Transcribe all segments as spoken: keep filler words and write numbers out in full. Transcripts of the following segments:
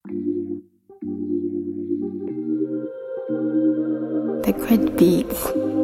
Liquid Beats.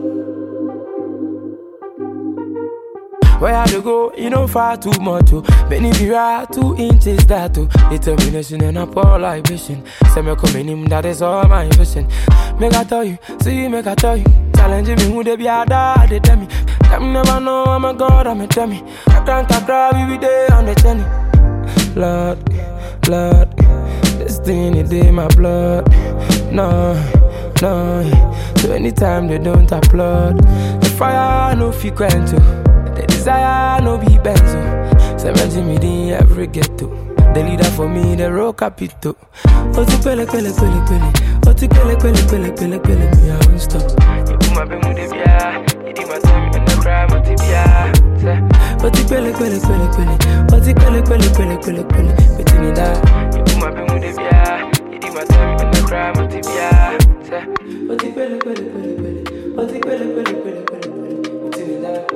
Where I to go, you know far too much, oh. Benny be right, two inches that, oh. Determination and a poor libation. Say me coming in, that is all my vision. Make I tell you, see, make I tell you. Challenging me who they be a dad, they tell me. Them never know I'm a god, I'm a dummy. I can't cry, we be there on the journey. Lord, Lord, this thing it in my blood. No, no. So anytime they don't applaud, the fire no frequent too. The desire no be benzo. Seventy me the every ghetto. The leader for me, the rock capito. Oti pele pele pele pele. Oti pele pele pele pele pele. Me I won't stop. You put my bemu de bia. You did my time in the crime of the bia. Oti pele pele pele pele. Oti pele pele pele pele pele. Between me that. You put my bemu de bia. You did my time in the crime of the bia. Oti pele pele pele pele. Oti pele pele pele pele. Between me that.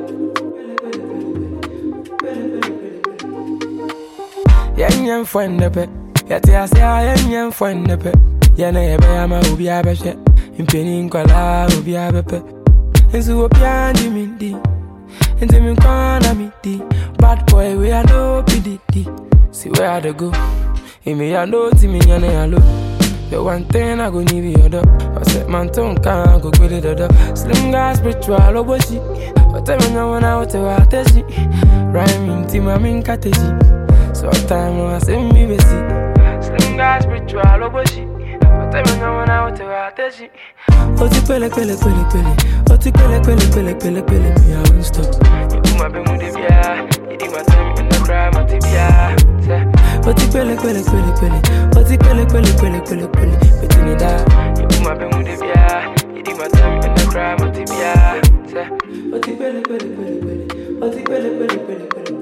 Yen yen fwen nepe, yati ase a yen yen fwen nepe. Yene yebe yama ubi abeshe, impeni nkwala ubi abepe. Ensu opi andi mindi, ente mi nkwana midi. Bad boy we a no pididi. See where I go, ime ya no ti mi nyane ya lo. The one thing I go need be other. I set my tongue can't go with it other. Slim guy spiritual oboshi. But tell me now when I want to watch it. Rhyming team I'm in category. So time I say me busy. Slim guy spiritual oboshi. But tell me now when I want to watch it. Oti pele pele pele pele. Oti pele pele pele pele pele. Me I won't stop. You put my bemu de bia. You did my time in the crime of the bia. Oti pele pele pele pele. Oti pele pele pele pele pele. Between me that. You put my bemu de bia. You did my time in the crime of the bia. Oti pele pele pele pele. Oti pele pele pele pele.